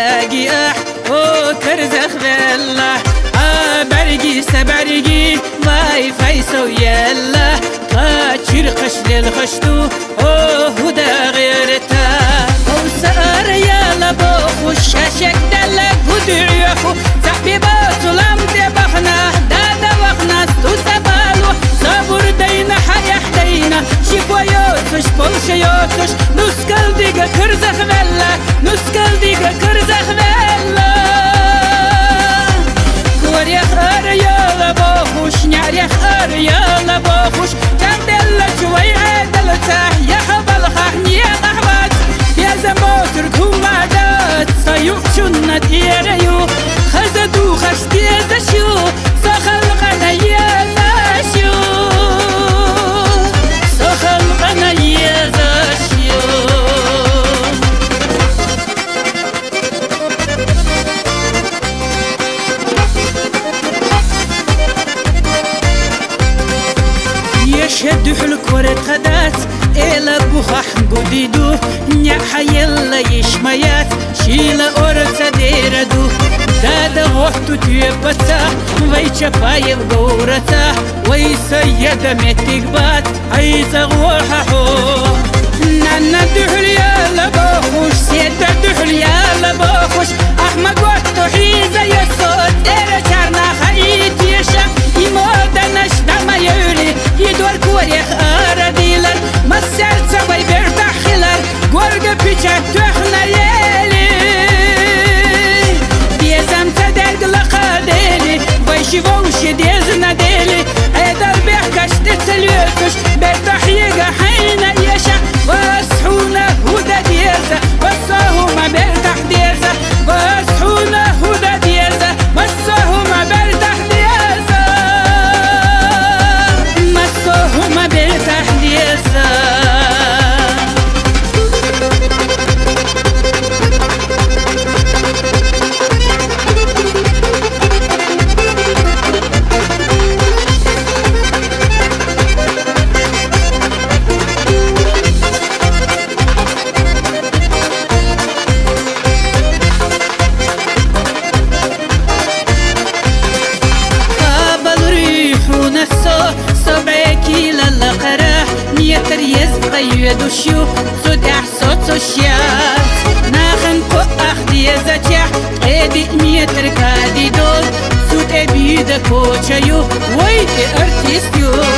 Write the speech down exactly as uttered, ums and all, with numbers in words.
باقي أح او كرزخ بالله برقي سبرقي واي فايسو يلا قاتشير قش للخشتو او هدا غيرتا او سار يلا بوخو الشاشك دلا قدعي اخو صاحبي باطلام تبخنا دادا وخنا ستوسبالو صبر دينا حيح دينا شكوى يوتش بولش يوتش نسكال ديگا كرزخ بلا نسكال ديگا كرزخ بلا كوريخ اريالا باخوش نعريخ اريالا باخوش كان دلا شوي عدل تحيا حبل خحني قحبات يا زموتر كومادات سيوك شنة تيريو خزدو خشتي زشو سخلقنا يزاشو سخلقنا يزاشو يشد حلك ورد خدات إلا بوخح قديدو نيا حيلا يشميات شيلا أورتا ديردو دادا غوحتو تيبتا ويشا بايب غورتا ويسيدا متقبات عيزا غوححو نانا دحل يالا باخوش سيدا دحل يالا باخوش أحمد وقتو حيزا يسود إيرا شارنا خايت يشا يمودا نشتا ما يولي يدور كوريخ آرديلر مسار سوي بيرتاح خلر قورقا بيشا تحنا يالي بيزم تدرق لقاديلي ويشي ووشي ديزنا ديلي ايدر بيحكش تتسليوكش بيرتاح يقا حينا يشا واسحونا هودا ديزا وصاهما بيرتاح ديزا واسحونا هودا ديزا وصاهما بيرتاح ديزا وصاهما بيرتاح ديزا يدوشيو سود احسوت سوشيات ناخن كو اخدي زاتيح ادي ميتر كادي دول سود ابيدا كوچايو ويدي ارتيستيو